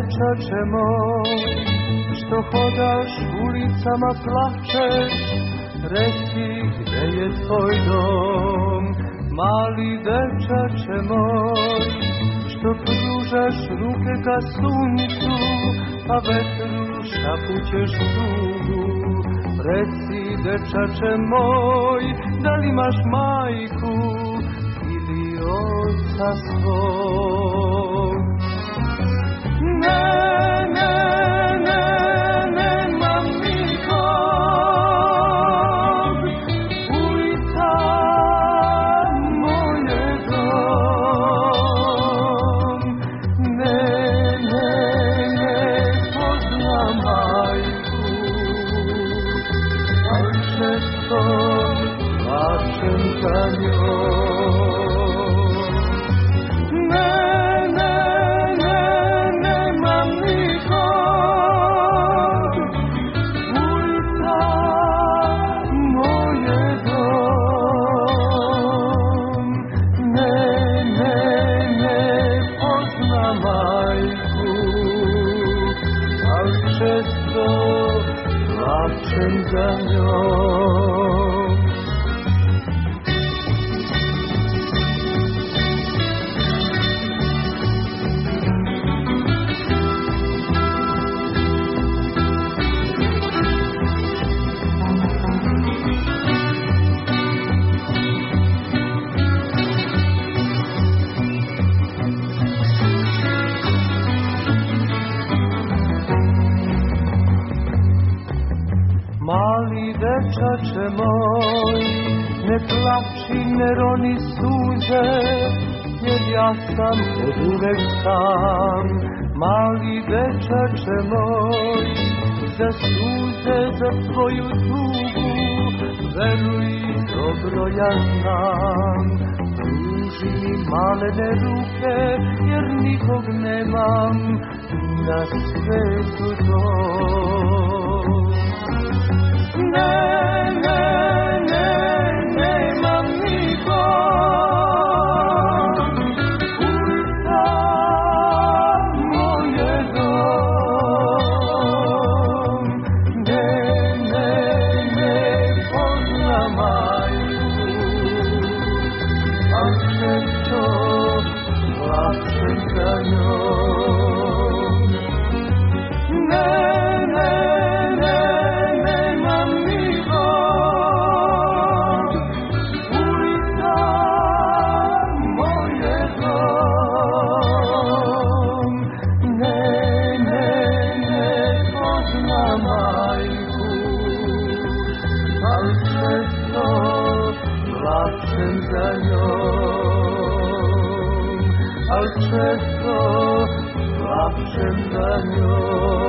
dečače moj, što hodaš ulicama plačeš, reci gde je tvoj dom. Mali dečače moj, što pružaš ruke ka suncu, a vetru šapućeš tugu. Reci dečače moj, da li imaš majku ili oca svog? Ne, ne, ne, nemam nikog, ulica moje dom. Ne, ne, ne poznam majku, ali često plačem za njom. Često plačem za njom. Mali dečače moj, ne plači, ne roni suze, jer ja sam oduvek sam. Mali dečače moj, za suze, za tvoju tugu, veruj, dobro ja znam. Pruži mi malene ruke, jer nikog nemam na svetu tom. Ne, ne, ne, nemam nikog, ulica moje dom. Ne, ne, ne poznam majku, ali često plačem za njom. Ne, ne, plačem za njom, al često plačem za njom.